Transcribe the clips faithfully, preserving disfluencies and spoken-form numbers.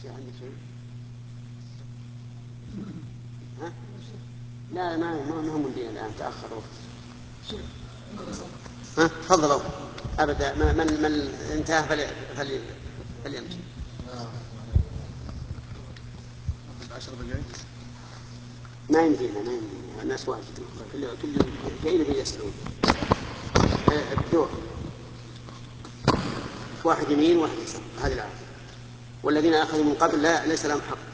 عندك شيء؟ ها؟ لا ما ما ما هم الدين الآن تأخروا. ها تفضلوا أبدا من من من انتهى فلي فلي فليمشي. عشر دقائق ما يمدينا ما يمدينا الناس واجد كل كل جايين بيسألون. الدور واحد يمين واحد يسار هذه العادة، والذين أخذوا من قبل لا ليس لهم حق.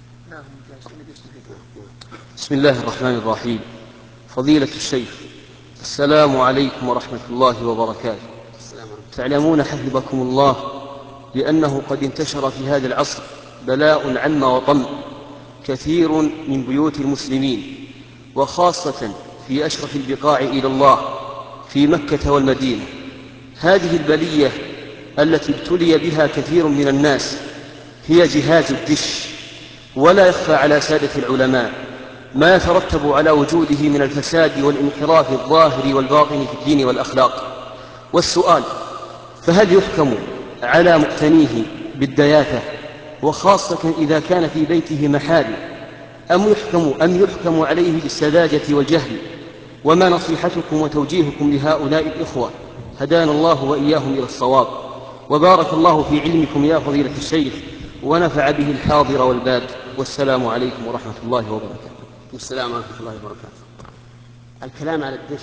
بسم الله الرحمن الرحيم. فضيلة الشيخ، السلام عليكم ورحمة الله وبركاته. تعلمون حفظكم الله بأنه قد انتشر في هذا العصر بلاء عم وطم كثير من بيوت المسلمين، وخاصة في أشرف البقاع إلى الله في مكة والمدينة. هذه البلية التي ابتلي بها كثير من الناس هي جهاز الدش، ولا يخفى على سادة العلماء ما يترتب على وجوده من الفساد والانحراف الظاهر والباطن في الدين والأخلاق. والسؤال: فهل يحكم على مقتنيه بالدياثة، وخاصة إذا كان في بيته محارم، أم يحكم, أم يحكم عليه بالسذاجة والجهل؟ وما نصيحتكم وتوجيهكم لهؤلاء الإخوة؟ هدانا الله وإياهم إلى الصواب، وبارك الله في علمكم يا فضيلة الشيخ، ونفع به الحاضر والباد. والسلام عليكم ورحمة الله وبركاته. السلام ورحمة الله وبركاته. الكلام على الدش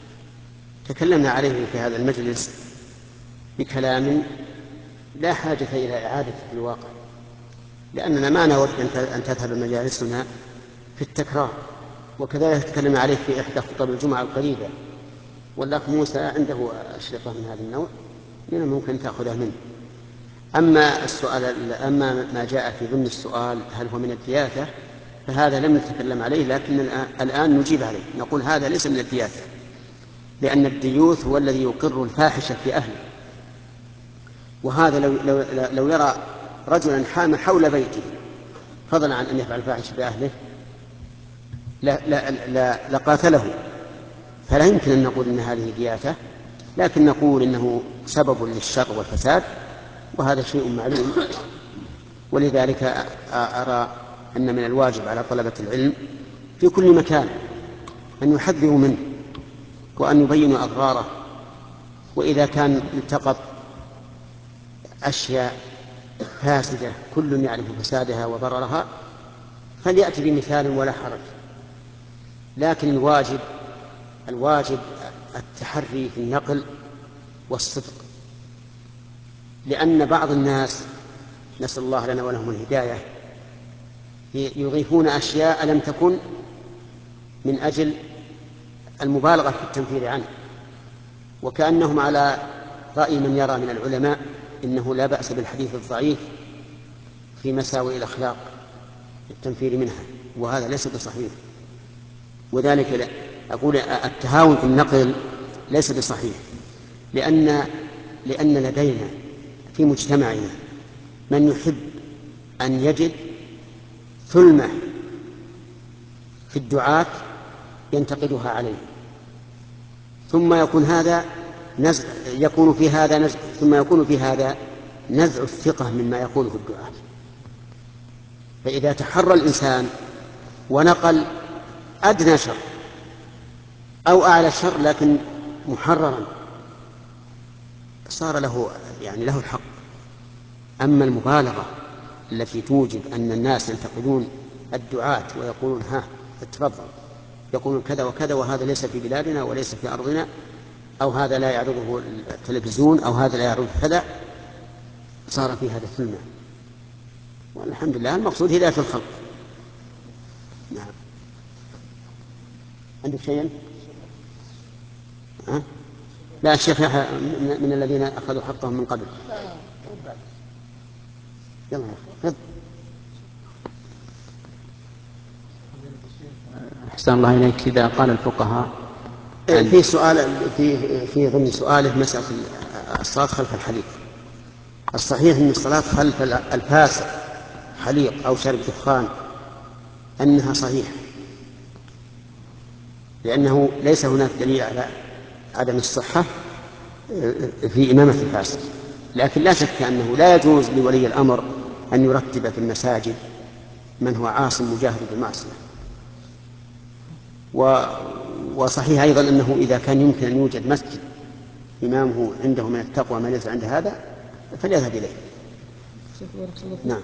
تكلمنا عليه في هذا المجلس بكلام لا حاجة إلى إعادة في الواقع، لأننا ما نود أن تذهب مجالسنا في التكرار. وكذلك تكلمنا عليه في إحدى خطب الجمعة القريبة، والأخ موسى عنده أشرطة من هذا النوع من الممكن تأخذها منه. أما السؤال أما ما جاء في ضمن السؤال هل هو من الدياثة، فهذا لم نتكلم عليه، لكن الآن نجيب عليه، نقول هذا ليس من الدياثة، لأن الديوث هو الذي يقر الفاحشة في أهله. وهذا لو, لو, لو يرى رجلا حام حول بيته فضلا عن أن يفعل الفاحشة في أهله لا لا لا لقاتله. فلا يمكن أن نقول إن هذه دياثة، لكن نقول إنه سبب للشر والفساد، وهذا شيء معلوم. ولذلك أرى أن من الواجب على طلبة العلم في كل مكان أن يحذروا منه وأن يبينوا أضراره. وإذا كان التقط أشياء فاسدة كل يعرف فسادها وضررها فليأتي بمثال ولا حرج. لكن الواجب الواجب التحري في النقل والصدق، لأن بعض الناس نسأل الله لنا ولهم الهداية يضيفون أشياء لم تكن من أجل المبالغة في التنفير عنه، وكأنهم على رأي من يرى من العلماء إنه لا بأس بالحديث الضعيف في مساوئ الأخلاق التنفير منها، وهذا ليس بصحيح. وذلك أقول التهاون في النقل ليس بصحيح، لأن لأن لدينا في مجتمعنا من يحب أن يجد ثلمة في الدعاة ينتقدها عليه، ثم يكون هذا نزع يكون في هذا نزع ثم يكون في هذا نزع الثقة مما يقوله الدعاة. فإذا تحرى الإنسان ونقل أدنى شر أو أعلى شر لكن محررا صار له يعني له الحق. أما المبالغة التي توجب أن الناس ينتقدون الدعاة ويقولون ها اتفضل، يقولون كذا وكذا وهذا ليس في بلادنا وليس في أرضنا، أو هذا لا يعرضه التلفزيون، أو هذا لا يعرضه كذا، صار في هذا ثلمة. والحمد لله المقصود هداية الخلق. نعم. عندك شيئا؟ أه؟ لا الشيخ من الذين أخذوا حقهم من قبل. يلا يا أحسن الله إليك. إذا قال الفقهاء في سؤال في في ضمن سؤاله مسألة الصلاة خلف الحليق. الصحيح أن الصلاة خلف الفاسق حليق أو شرب دخان أنها صحيحة، لأنه ليس هناك دليل على عدم الصحة في إمامة الفاسق. لكن لا شك أنه لا يجوز لولي الأمر أن يرتب في المساجد من هو عاص مجاهد بالمعصية. وصحيح أيضا أنه إذا كان يمكن أن يوجد مسجد إمامه عنده من التقوى ما ليس عند هذا فليذهب إليه. نعم.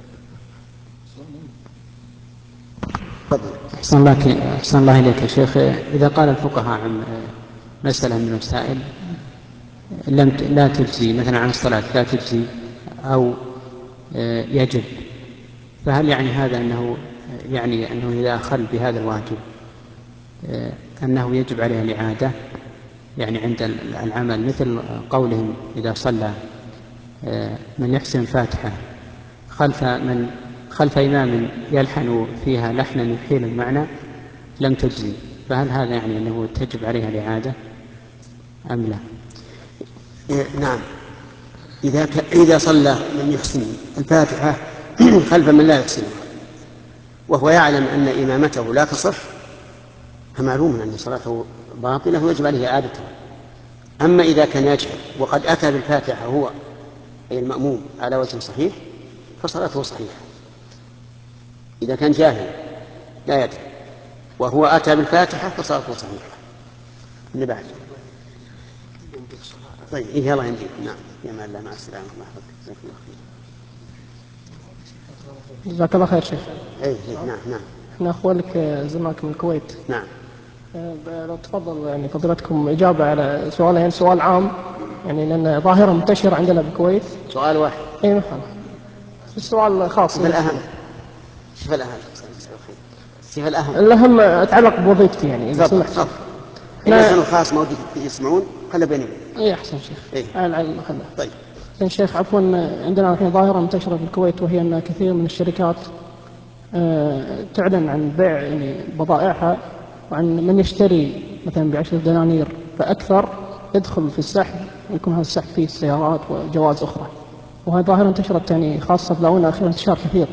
أحسن الله أحسن الله إليك يا شيخ. إذا قال الفقهاء عن مسألة من المسائل لم لا تجزي مثلا عن الصلاة لا تجزي أو يجب، فهل يعني هذا أنه يعني أنه إذا أخل بهذا الواجب أنه يجب عليه الإعادة يعني عند العمل، مثل قولهم إذا صلى من يحسن الفاتحة خلف من خلف إمام يلحن فيها لحنا يحيل المعنى لم تجزي، فهل هذا يعني أنه تجب عليها الإعادة أم لا؟ نعم. إذا ك... إذا صلى من يحسن الفاتحة خلف من لا يحسنها وهو يعلم أن إمامته لا تصح فمعلوم أن صلاته باطلة ويجب عليه إعادتها. أما إذا كان يجهل وقد أتى بالفاتحة هو أي المأموم على وجه صحيح فصلاته صحيحة. إذا كان جاهل لا يدري وهو أتى بالفاتحة فصلاته صحيحة. اللي بعد طيب إيه يلا يمديك. نعم يا مال الله مع السلامة. الله يحفظك. جزاك الله خير شيخ. اي نعم نعم. احنا اخوانك زماك من الكويت. نعم. لو تفضل يعني فضيلتكم اجابه على سؤال يعني سؤال عام يعني لان ظاهره منتشره عندنا بالكويت. سؤال واحد. اي مثلا السؤال خاص. شوف الأهم. شوف الأهم. شوف الأهم. الأهم أتعلق بوظيفتي يعني إذا سمحت. إذا كانوا خاص موجود يسمعون خلى بيني وبينك. إيه أحسن شيخ. إيه. على العلم خله. طيب. يا شيخ عفوا عندنا الحين ظاهرة منتشرة في الكويت وهي أن كثير من الشركات آه تعلن عن بيع يعني بضائعها وعن من يشتري مثلا بعشرة دنانير فأكثر يدخل في السحب ويكون هذا السحب فيه سيارات وجوائز أخرى، وهذه ظاهرة انتشرت يعني خاصة في الآونة الأخيرة انتشار كثير.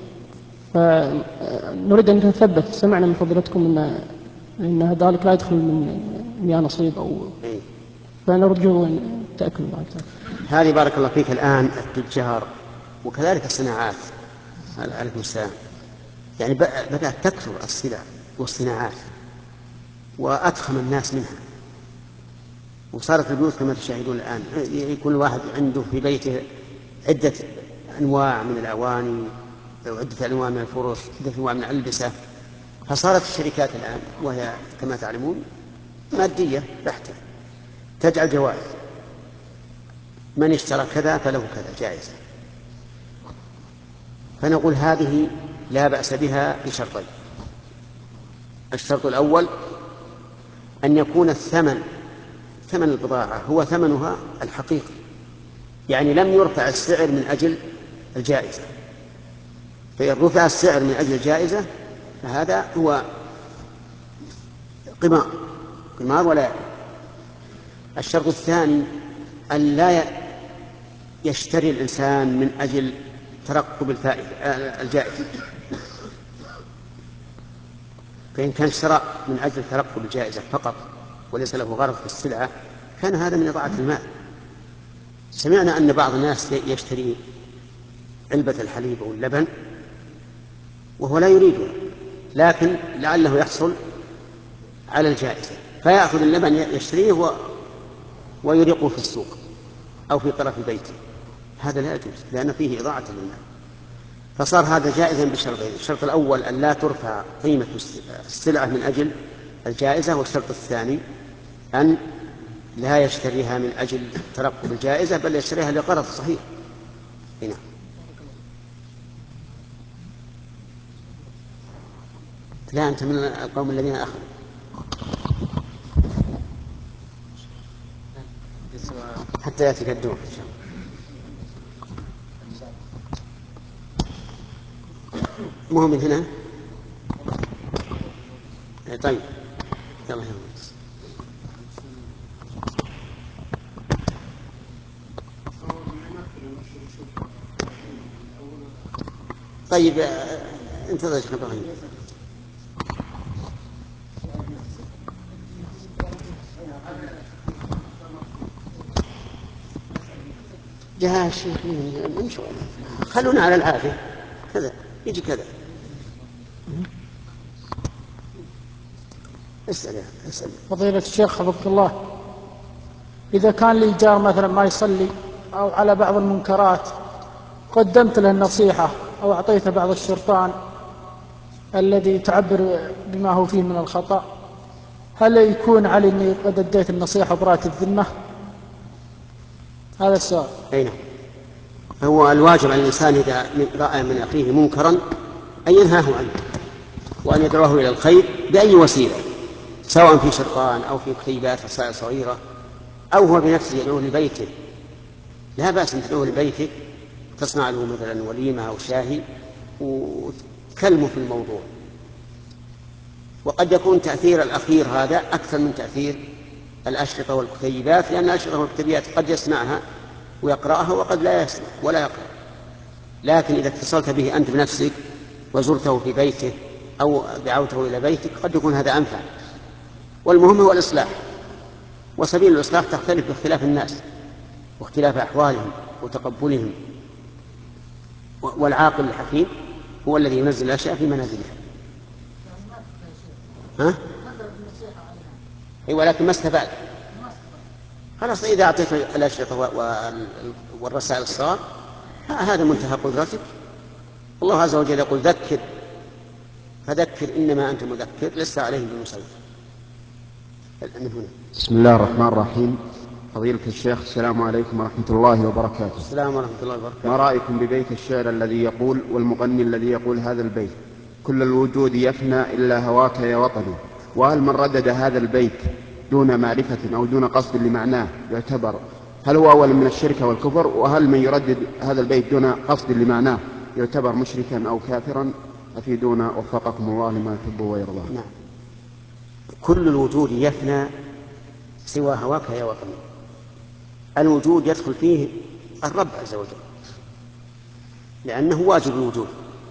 فنريد أن نثبت سمعنا من فضيلتكم أن أن ذلك لا يدخل من مياه نصيب أو إيه؟ فنرجو أن تأكلوا ذلك. هذه بارك الله فيك الآن التجار وكذلك الصناعات عليكم السلام يعني بدأت تكثر السلع والصناعات وأضخم الناس منها وصارت البيوت كما تشاهدون الآن يكون واحد عنده في بيته عدة أنواع من الأواني وعدة أنواع من الفرش عدة أنواع من الألبسة. فصارت الشركات الآن وهي كما تعلمون مادية بحتة تجعل جوائز من اشترى كذا فله كذا جائزة. فنقول هذه لا بأس بها بشرطين. الشرط الأول أن يكون الثمن ثمن البضاعة هو ثمنها الحقيقي يعني لم يرفع السعر من أجل الجائزة، فإن رفع السعر من أجل الجائزة فهذا هو قمار قمار ولا يعلم. الشرط الثاني أن لا يشتري الإنسان من أجل ترقب الفائدة الجائزة، فإن كان اشترى من أجل ترقب الجائزة فقط وليس له غرض في السلعة كان هذا من إضاعة المال. سمعنا أن بعض الناس يشتري علبة الحليب أو اللبن وهو لا يريدها لكن لعله يحصل على الجائزة فيأخذ اللبن يشتريه ويريقه في السوق أو في طرف بيته. هذا لا يجوز لأن فيه إضاعة للمال. فصار هذا جائزا بشرطين. الشرط الأول أن لا ترفع قيمة السلعة من أجل الجائزة، والشرط الثاني أن لا يشتريها من أجل ترقب الجائزة بل يشتريها لغرض صحيح. هنا لا أنت من القوم الذين أخذوا حتى يأتي الدور إن شاء الله. مو من هنا. طيب يلا يلا. طيب انتظر شيخ ابراهيم. يا شيخ نمشي، خلونا على العافية كذا يجي كذا. اسأل اسأل. فضيلة الشيخ حفظك الله، إذا كان لي جار مثلا ما يصلي أو على بعض المنكرات قدمت له النصيحة أو أعطيته بعض الشرطان الذي تعبر بما هو فيه من الخطأ، هل يكون علي أني قد أديت النصيحة براءة الذمة؟ هذا السؤال. أي نعم. هو الواجب على الإنسان إذا رأى من أخيه منكرا أن ينهاه عنه وأن يدعوه إلى الخير بأي وسيلة، سواء في شرطان أو في كتيبات رسائل صغيرة أو هو بنفسه يدعوه لبيته. لا بأس أن تدعوه لبيتك تصنع له مثلا وليمة أو شاهي وتكلمه في الموضوع. وقد يكون تأثير الأخير هذا أكثر من تأثير الأشرطة والكتيبات، لأن الأشرطة والكتيبات قد يسمعها ويقرأها وقد لا يسمع ولا يقرأ. لكن إذا اتصلت به أنت بنفسك وزرته في بيته أو دعوته إلى بيتك قد يكون هذا أنفع. والمهم هو الإصلاح، وسبيل الإصلاح تختلف باختلاف الناس واختلاف أحوالهم وتقبلهم، والعاقل الحكيم هو الذي ينزل الأشياء في منازلها. ها؟ أيوة، ولكن ما استفاد. خلاص إذا أعطيت الأشرطة والرسائل الصغار هذا منتهى قدرتك. الله عز وجل يقول ذكر فذكر إنما أنت مذكر لست عليهم بمسيطر. بسم الله الرحمن الرحيم. فضيلة الشيخ، السلام عليكم ورحمة الله وبركاته. السلام ورحمة الله وبركاته. ما رأيكم ببيت الشعر الذي يقول والمغني الذي يقول هذا البيت كل الوجود يفنى إلا هواك يا وطني؟ وهل من ردد هذا البيت دون معرفة أو دون قصد لمعناه يعتبر هل هو أول من الشرك والكفر؟ وهل من يردد هذا البيت دون قصد لمعناه يعتبر مشركا أو كافرا؟ أفيدونا وفقكم الله لما يحب ويرضى. نعم. كل الوجود يفنى سوى هواك يا وطني. الوجود يدخل فيه الرب عز وجل لأنه واجب الوجود،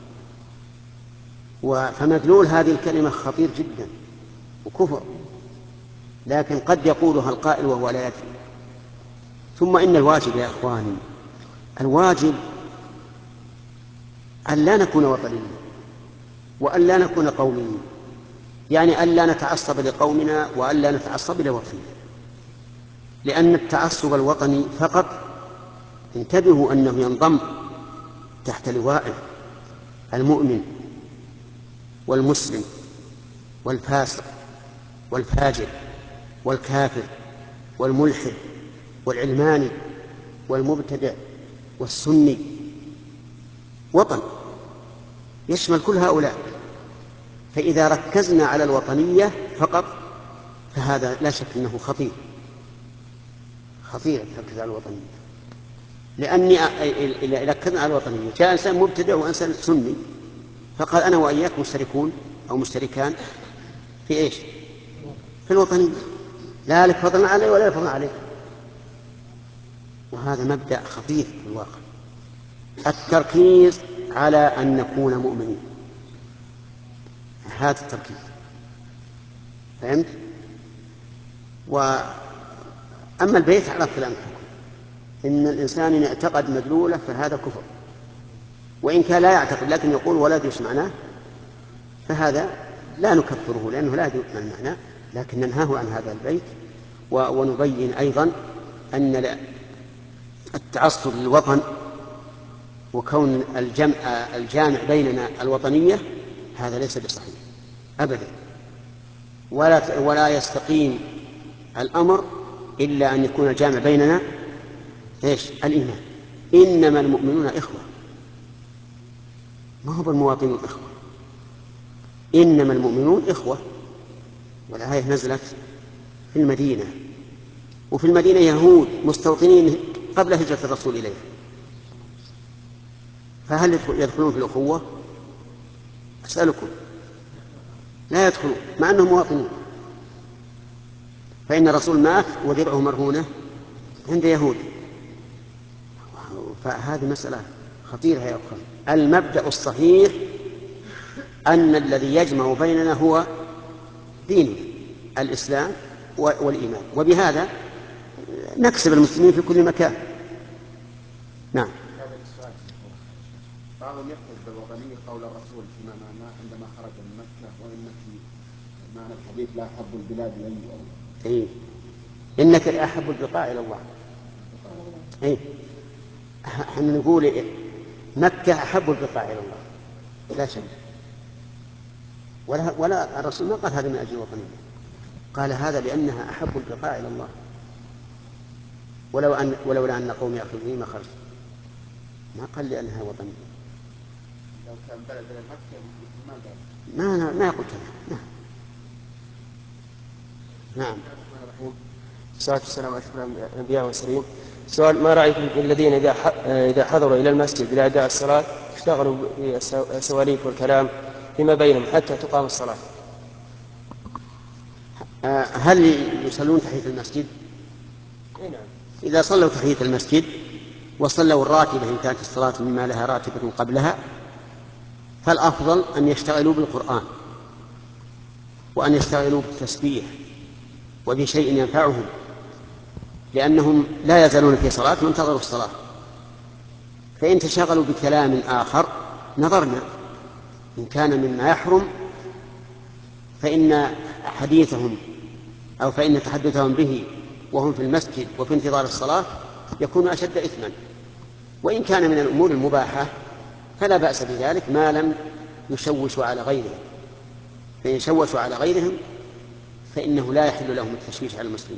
فمدلول هذه الكلمة خطير جدا وكفر، لكن قد يقولها القائل وهو لا يدري. ثم إن الواجب يا إخواني، الواجب أن لا نكون وطنيين وأن لا نكون قوميين، يعني أن لا نتعصب لقومنا وأن لا نتعصب لوطننا، لأن التعصب الوطني فقط انتبهوا أنه ينضم تحت لواء المؤمن والمسلم والفاسق والفاجر والكافر والملحد والعلماني والمبتدع والسني، وطن يشمل كل هؤلاء. فإذا ركزنا على الوطنية فقط فهذا لا شك أنه خطير خطير تركز على الوطنية، لأني إذا ركزنا على الوطنية جاء إنسان مبتدع وإنسان سني فقال أنا وإياك مشتركون أو مشتركان في إيش؟ في الوطنية، لا لك فضل عليه ولا فضل عليه. وهذا مبدأ خطير في الواقع، التركيز على أن نكون مؤمنين، هذا التركيز. فهمت؟ وأما البيت على كلام الحكم، إن الإنسان إن اعتقد مدلوله فهذا كفر، وإن كان لا يعتقد لكن يقول ولا يدرس معناه فهذا لا نكفره لأنه لا يدرس معناه، لكن ننهاه عن هذا البيت. ونبين أيضا أن التعصب للوطن وكون الجمع الجامع بيننا الوطنية هذا ليس بصحيح أبدا، ولا ولا يستقيم الأمر إلا أن يكون الجامع بيننا إيش؟ الإيمان. إنما المؤمنون إخوة، ما هو المواطنون إخوة، إنما المؤمنون إخوة. والآية نزلت في المدينة، وفي المدينة يهود مستوطنين قبل هجرة الرسول إليه، فهل يدخلون في الأخوة؟ أسألكم، لا يدخلون مع أنهم مواطنون، فإن الرسول مات ودرعه مرهونة عند يهود. فهذه مسألة خطيرة يا أخوان. المبدأ الصحيح أن الذي يجمع بيننا هو دين الإسلام والإيمان، وبهذا نكسب المسلمين في كل مكان. نعم. بعضهم يقصد بالوطنية قول الرسول فيما معناه عندما خرج من مكة وإن في معنى الحديث لا أحب البلاد إلي. إيه إنك أحب البقاع إلى الله. إيه احنا نقول مكة أحب البقاع إلى الله لا شك، ولا, ولا الرسول ما قال هذا من أجل الوطنية، قال هذا لأنها أحب البقاع إلى الله، ولو أن ولولا أن قوم يأخذوني ما خرج، ما قال لأنها وطنية. لو كان بلد مكة ما قال ما ما يقول كذا. نعم. الصلاة والسلام على أشرف الأنبياء والمرسلين. سؤال: ما رأيكم في الذين إذا إذا حضروا إلى المسجد لأداء الصلاة اشتغلوا بالسواليف والكلام فيما بينهم حتى تقام الصلاة؟ هل يصلون تحية المسجد؟ نعم. إذا صلوا تحية المسجد وصلوا الراتبة إن كانت الصلاة مما لها راتبة قبلها، فالأفضل أن يشتغلوا بالقرآن وأن يشتغلوا بالتسبيح وبشيء ينفعهم، لأنهم لا يزالون في صلاة وانتظروا الصلاة. فإن تشغلوا بكلام آخر نظرنا، إن كان مما يحرم فإن حديثهم أو فإن تحدثهم به وهم في المسجد وفي انتظار الصلاة يكون أشد إثما. وإن كان من الأمور المباحة فلا بأس بذلك ما لم يشوشوا على غيرهم، فإن شوشوا على غيرهم فإنه لا يحل لهم التشويش على المسلمين.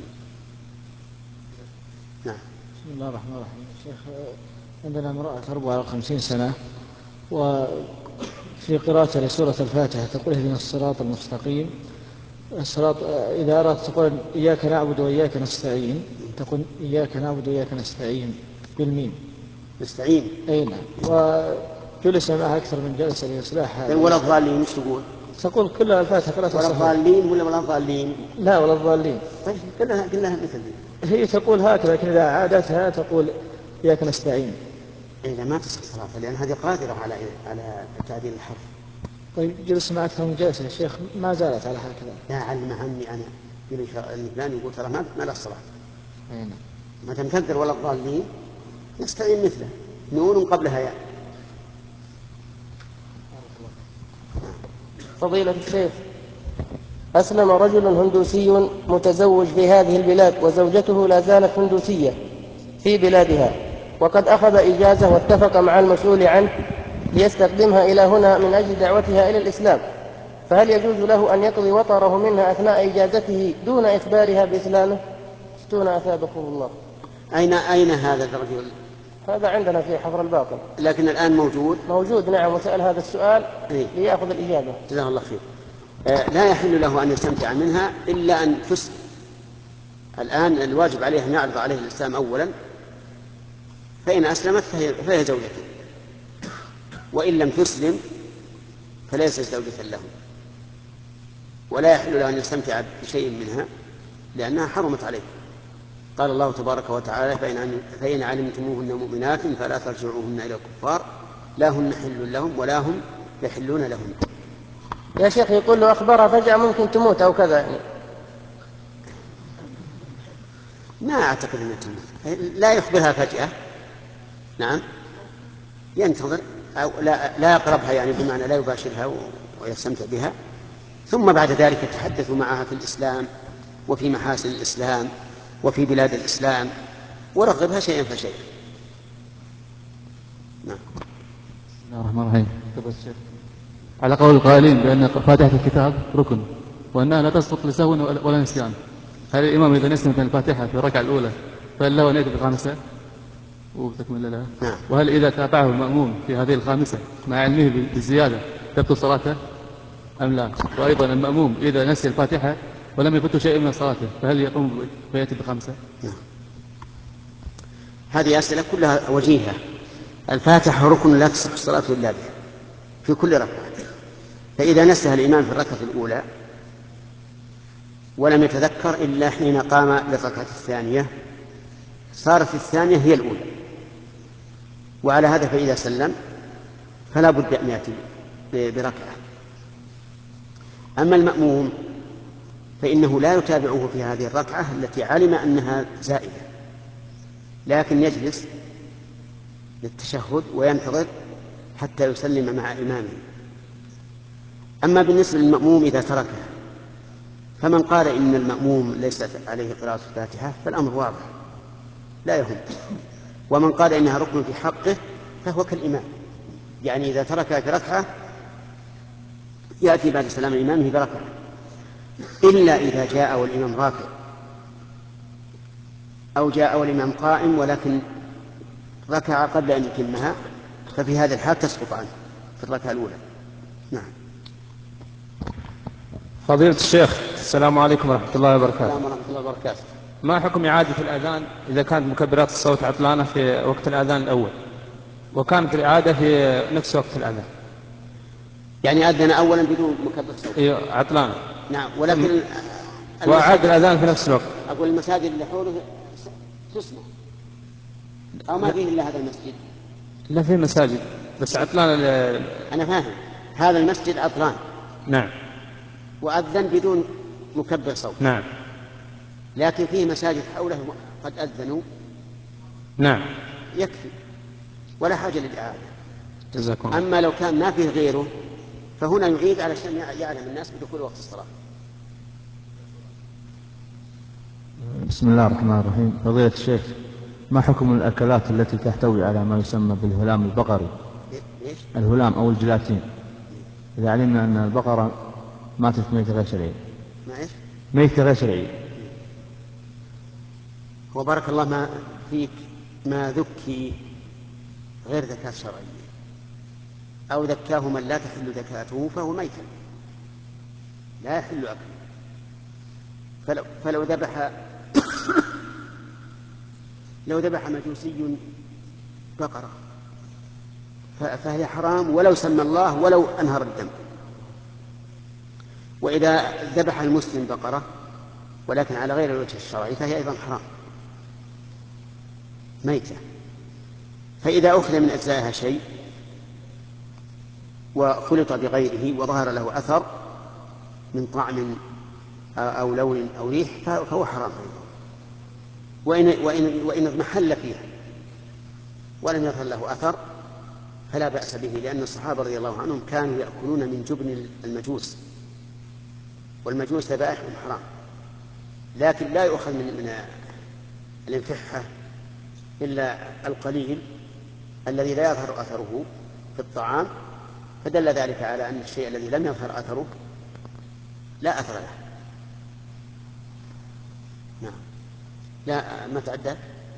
نعم. بسم الله الرحمن الرحيم. شيخ، عندنا امرأة تربو على خمسين سنة وفي قراءة لسورة الفاتحة تقول اهدنا الصراط المستقيم. الصراط إذا أردت تقول إياك نعبد وإياك نستعين، تقول إياك نعبد وإياك نستعين بالميم نستعين. أي نعم. وجلس معها أكثر من جلسة لإصلاح هذا. ولا الضالين ايش تقول؟ تقول كلها الفاتحة قراءة ولا الضالين ولا ولا الضالين؟ لا ولا الضالين. طيب كلها كلها مثل دي. هي تقول هكذا، لكن إذا عادتها تقول إياك نستعين. إذا ما تصح صلاة لأن هذه قادرة على على تعديل الحرف. طيب جلس مع أكثر من جلسة يا شيخ ما زالت على هكذا. لا علم عني أنا يقول فلان يقول ترى ما ما له الصلاة. نعم. ما دام تقدر ولا الضالين نستعين مثله، نون قبلها ياء. فضيلة الشيخ، أسلم رجل هندوسي متزوج في هذه البلاد وزوجته لا زالت هندوسية في بلادها، وقد أخذ إجازة واتفق مع المسؤول عنه ليستخدمها إلى هنا من أجل دعوتها إلى الإسلام، فهل يجوز له أن يقضي وطره منها أثناء إجازته دون إخبارها بإسلامه؟ افتون أثابكم الله. أين أين هذا الرجل؟ هذا عندنا في حفر الباطن. لكن الآن موجود؟ موجود نعم، وسأل هذا السؤال إيه؟ ليأخذ الإجابة. جزاه الله خير. آه لا يحل له أن يستمتع منها إلا أن تسلم. الآن الواجب عليه أن يعرض عليه الإسلام أولا، فإن أسلمت فهي, فهي زوجته، وإن لم تسلم فليست زوجة له، ولا يحل له أن يستمتع بشيء منها لأنها حرمت عليه. قال الله تبارك وتعالى: فإن علمتموهن مؤمنات فلا ترجعوهن إلى الكفار لا هن حل لهم ولا هم يحلون لهم. يا شيخ يقول له أخبارها فجأة ممكن تموت أو كذا يعني. ما أعتقد أنها تموت، لا يخبرها فجأة. نعم ينتظر أو لا, لا يقربها يعني بمعنى لا يباشرها ويستمتع بها، ثم بعد ذلك يتحدث معها في الإسلام وفي محاسن الإسلام وفي بلاد الإسلام ورغبها شيئا فشيئا. نعم. بسم الله الرحمن الرحيم. على قول القائلين بأن فاتحة الكتاب ركن وأنها لا تسقط لسهو ولا نسيان، هل الإمام إذا نسي مثلا الفاتحة في الركعة الأولى فهل له أن يأتي بالخامسة وتكمل لها؟ نعم. وهل إذا تابعه المأموم في هذه الخامسة مع علمه بالزيادة تبطل صلاته أم لا؟ وأيضا المأموم إذا نسي الفاتحة ولم يفته شيء من صلاته فهل يقوم ويأتي بخامسة؟ نعم. هذه أسئلة كلها وجيهة. الفاتحة ركن لا تصح الصلاة إلا به في كل ركعة، فإذا نسيها الإمام في الركعة الأولى ولم يتذكر إلا حين قام للركعة الثانية صارت الثانية هي الأولى، وعلى هذا فإذا سلم فلا بد أن يأتي بركعة. أما المأموم فإنه لا يتابعه في هذه الركعة التي علم أنها زائدة، لكن يجلس للتشهد وينتظر حتى يسلم مع إمامه. أما بالنسبة للمأموم إذا تركه، فمن قال إن المأموم ليست عليه قراءة الفاتحة فالأمر واضح لا يهم، ومن قال إنها ركن في حقه فهو كالإمام، يعني إذا تركها في ركعة يأتي بعد سلام إمامه بركعة، إلا إذا جاء والإمام راكع أو جاء والإمام قائم ولكن ركع قبل أن يتمها، ففي هذا الحال تسقط عنه في الركعة الأولى. نعم. فضيلة الشيخ، السلام عليكم ورحمة الله وبركاته. السلام ورحمة الله وبركاته. ما حكم إعادة الأذان إذا كانت مكبرات الصوت عطلانة في وقت الأذان الأول وكانت الإعادة في نفس وقت الأذان؟ يعني أذن أولا بدون مكبر صوت. إيه عطلانة. نعم، ولكن وأعاد الأذان في نفس الوقت. أقول المساجد اللي حوله تسمع أو ما فيه إلا هذا المسجد؟ لا في مساجد بس عطلان. أنا فاهم، هذا المسجد عطلان. نعم. وأذن بدون مكبر صوت. نعم. لكن فيه مساجد حوله قد أذنوا. نعم. يكفي ولا حاجة للإعادة. جزاكم الله. أما لو كان ما فيه غيره فهنا يعيد علشان يعلم الناس بدخول وقت الصلاة. بسم الله الرحمن الرحيم. فضيلة الشيخ، ما حكم الأكلات التي تحتوي على ما يسمى بالهلام البقري؟ إيش؟ الهلام أو الجيلاتين، إذا علمنا أن البقرة ماتت ميتة غير شرعية. ما إيش؟ ميتة غير شرعية. وبارك الله ما فيك، ما ذكي غير ذكاة شرعية أو ذكاه من لا تحل ذكاته فهو ميتا لا يحل أكله. فلو, فلو ذبح لو ذبح مجوسي بقرة فهي حرام ولو سمى الله ولو أنهر الدم. وإذا ذبح المسلم بقرة ولكن على غير الوجه الشرعي فهي أيضا حرام ميتة. فإذا أخذ من أجزائها شيء وخلط بغيره وظهر له أثر من طعم أو لون أو ريح فهو حرام أيضا، وإن, وإن, وإن اضمحل فيها ولم يظهر له أثر فلا بأس به، لأن الصحابة رضي الله عنهم كانوا يأكلون من جبن المجوس، والمجوس ذبائحهم حرام، لكن لا يؤخذ من, من الانفحة إلا القليل الذي لا يظهر أثره في الطعام، فدل ذلك على أن الشيء الذي لم يظهر أثره لا أثر له. نعم. لا ما تعدى.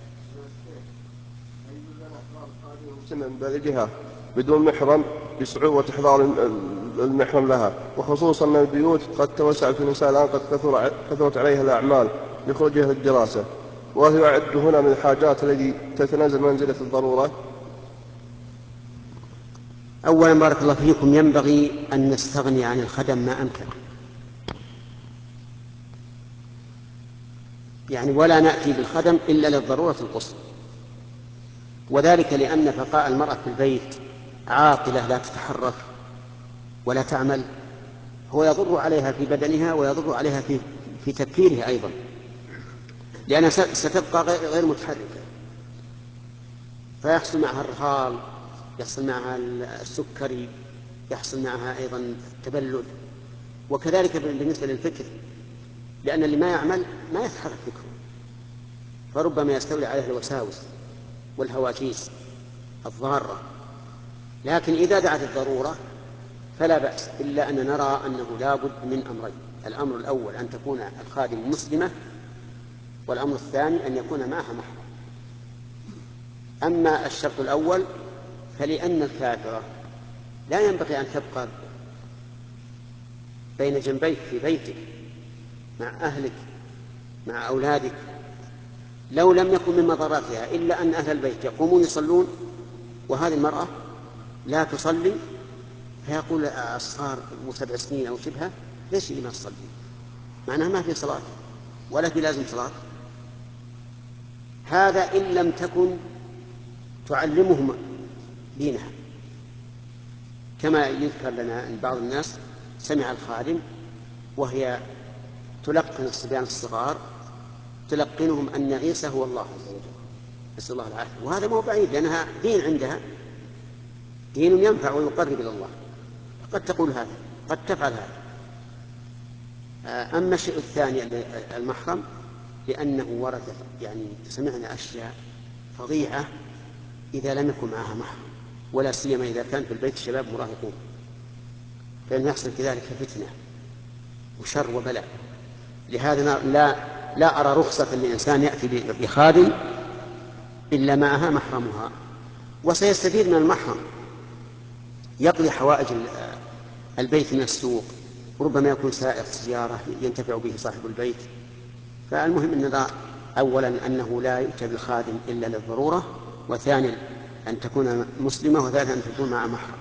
من بلدها بدون محرم بصعوبة إحضار المحرم لها، وخصوصا أن البيوت قد توسعت في النساء الآن قد كثرت عليها الأعمال لخروجها للدراسة، وهي يعد هنا من الحاجات التي تتنازل منزلة الضرورة. أولا بارك الله فيكم، ينبغي أن نستغني عن الخدم ما أمكن، يعني ولا نأتي بالخدم إلا للضرورة القصوى، وذلك لأن بقاء المرأة في البيت عاطلة لا تتحرك ولا تعمل هو يضر عليها في بدنها ويضر عليها في, في تفكيرها أيضا، لأنها ستبقى غير متحركة، فيحصل معها الرهال، يحصل معها السكري، يحصل معها أيضا التبلد، وكذلك بالنسبة للفكر، لأن اللي ما يعمل ما يتحرك فكره، فربما يستولي عليه الوساوس والهواجيس الضارة. لكن إذا دعت الضرورة فلا بأس، إلا أن نرى أنه لا بد من أمرين: الأمر الأول أن تكون الخادم مسلمة، والأمر الثاني أن يكون معها محرم. أما الشرط الأول فلأن الكافرة لا ينبغي أن تبقى بين جنبيك في بيتك مع أهلك مع أولادك، لو لم يكن من مضراتها إلا أن أهل البيت يقومون يصلون وهذه المرأة لا تصلي، فيقول الصغار وسبع سنين أو شبهه: ليش ما تصلي؟ معناها ما في صلاة ولا في لازم صلاة. هذا إن لم تكن تعلمهم دينها، كما يذكر لنا أن بعض الناس سمع الخادم وهي تلقن الصبيان الصغار، تلقنهم أن عيسى هو الله عز وجل، نسأل الله العافية. وهذا مو بعيد لأنها دين عندها، دين ينفع ويقرب إلى الله، قد تقول هذا قد تفعل هذا. أما الشيء الثاني المحرم لأنه ورد يعني سمعنا أشياء فظيعة إذا لم يكن معها محرم، ولا سيما إذا كان في البيت شباب مراهقون، فإن يحصل كذلك فتنة وشر وبلاء. لهذا لا لا أرى رخصة للإنسان يأتي بخادم إلا معها محرمها، وسيستفيد من المحرم، يقضي حوائج البيت من السوق، ربما يكون سائق سيارة ينتفع به صاحب البيت. فالمهم أن أولا أنه لا يؤتى بالخادم إلا للضرورة، وثانيا أن تكون مسلمة، وثالثا أن تكون مع محرم.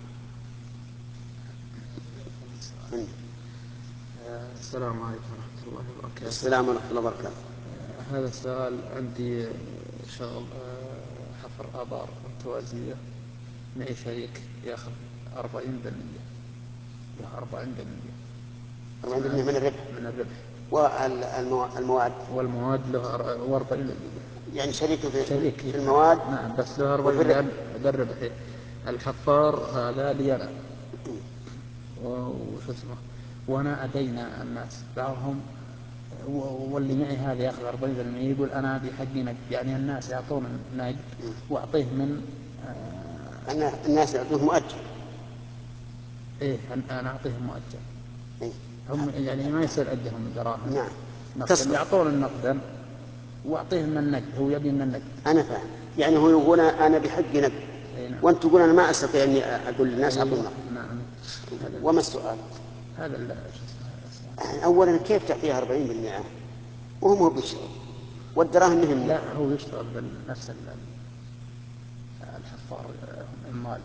السلام عليكم ورحمة الله وبركاته. السلام ورحمة الله وبركاته. هذا السؤال عندي شغل حفر آبار متوازية، معي شريك يأخذ أربعين بالمئة له أربعين بالمئة أربعين بالمئة من الربح من الربح والمواد والمواد له أربعين بالمئة. يعني شريك في, شريك في المواد. نعم بس له أربعين بالربح. الحفار هذا لي أنا وش اسمه، وأنا أدين الناس بعضهم، واللي معي هذا يأخذ أربعين بالمئة يقول أنا هذه حقي نقد، يعني الناس يعطون نقد وأعطيه من أن الناس يعطوه مؤجل. إيه أنا أعطيهم مؤجل. إيه؟ هم يعني ما يصير عندهم دراهم. نعم. نقدا يعطون النقدا وأعطيهم من النقد، هو يبي من النقد. أنا فاهم، يعني هو يقول أنا بحقي نقد. إيه نعم. وأنت تقول أنا ما أستطيع أني أقول للناس أعطوا النقد. نعم. وما السؤال؟ هذا لا. أولا كيف تعطيها أربعين بالمئة وهم هو بيشتغل والدراهم مهم؟ لا هو يشتغل بنفس الحفار المال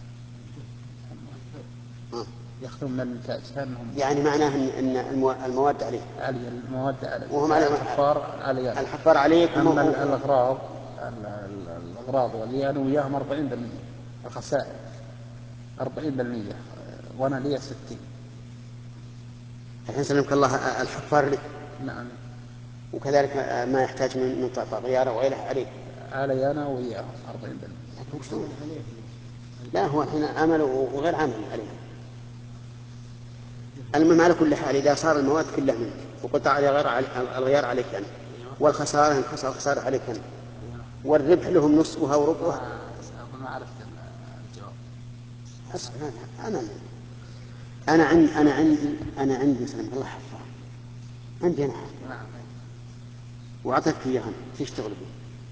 يأخذون من الإنتاج كأنهم، يعني معناه أن المواد عليه علي المواد عليه وهم عليه الحفار عليه الحفار عليك. أما الأغراض الأغراض واللي أنا وياهم أربعين بالمئة الخسائر أربعين بالمئة وأنا لي ستين. الحين سلمك الله الحفار لك. نعم. وكذلك ما يحتاج من طاقة غياره وغيره عليه علي أنا وياهم أربعين بالمئة. لا هو الحين عمل وغير عمل عليه. المهم على كل حال إذا صار المواد كلها منك وقطع الغيار عليك أنا، والخسارة إن حصل خسارة عليك أنا، والربح لهم نصفها وربعها. ما عرفت الجواب. أنا أنا عندي أنا عندي أنا عندي سلام الله حفار عندي أنا حفار وأعطيك إياها تشتغل به.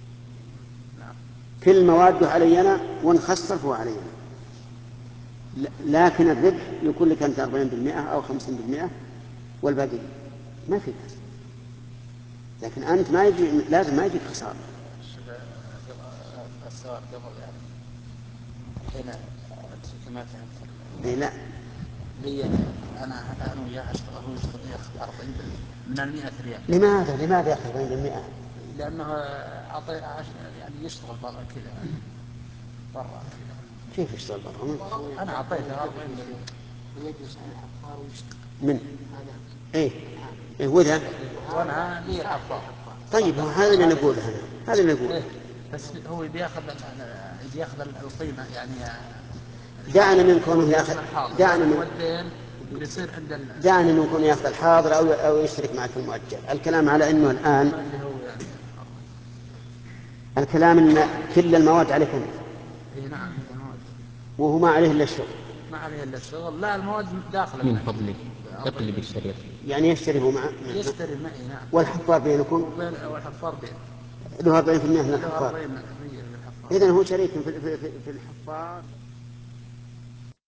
كل مواده علي أنا وإن خسر فهو علي أنا، لكن الربح يكون لك أنت أربعين بالمئة أو خمسين بالمئة والباقي ما في كسر. لكن أنت ما يجي لازم ما يجيك خسارة. السؤال قبل يعني هنا كما فهمت. إيه لا. لي أنا أنا وياه أشتغل هو يشتغل يأخذ أربعين من المئة ريال. لماذا لماذا يأخذ أربعين بالمئة؟ لأنه أعطي يعني يشتغل برا كذا برا. كيف يشتغل برا؟ أنا أعطيته أربعين بالمئة ويجلس على الحفار ويشتغل. من؟ إيه إيه وذا. وأنا لي الحفار. طيب هذا اللي نقوله هذا هذا اللي نقوله. إيه بس هو بياخذ بياخذ القيمة يعني. دعنا من كونه ياخذ دعنا من يصير عند دعنا من كونه ياخذ الحاضر أو أو يشترك معك في المؤجل. الكلام على إنه الآن الكلام إن كل المواد عليك أنت. إيه نعم المواد. وهو ما عليه إلا الشغل. ما عليه إلا الشغل. لا المواد داخلة. من فضلك اقلب الشريط. يعني يشتري هو معه. يشتري معي نعم. والحفار بينكم. والحفار بين. له أربعين بالمئة من الحفار. له أربعين بالمئة من الحفار. إذن هو شريك في في في الحفار.